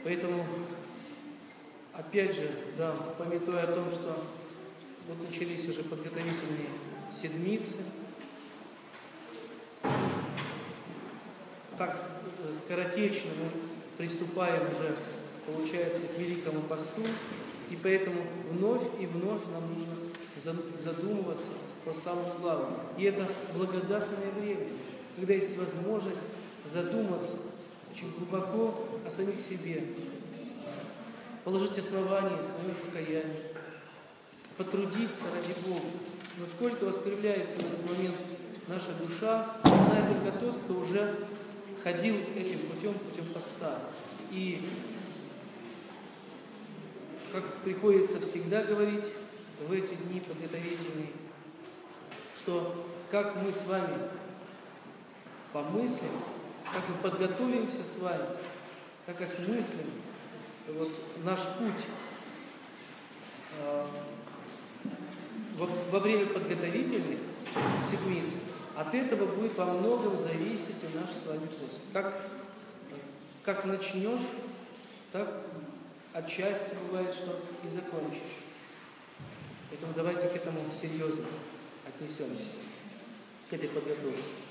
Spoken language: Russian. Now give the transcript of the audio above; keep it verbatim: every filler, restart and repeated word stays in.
Поэтому, опять же, да, памятуя о том, что вот начались уже подготовительные седмицы, так скоротечно мы приступаем уже, получается, к Великому посту, и поэтому вновь и вновь нам нужно задумываться о самом главном. И это благодатное время, когда есть возможность задуматься очень глубоко о самих себе, положить основание своему покаянию, потрудиться ради Бога. Насколько воскресляется в этот момент наша душа, знает только тот, кто уже ходил этим путем, путем поста. И, как приходится всегда говорить в эти дни подготовительные, что как мы с вами помыслим, как мы подготовимся с вами, как осмыслим вот наш путь э, во, во время подготовительных седмиц, от этого будет во многом зависеть и наш с вами пост. Как, как начнешь, так отчасти бывает, что и закончишь. Поэтому давайте к этому серьезно отнесемся, к этой подготовке.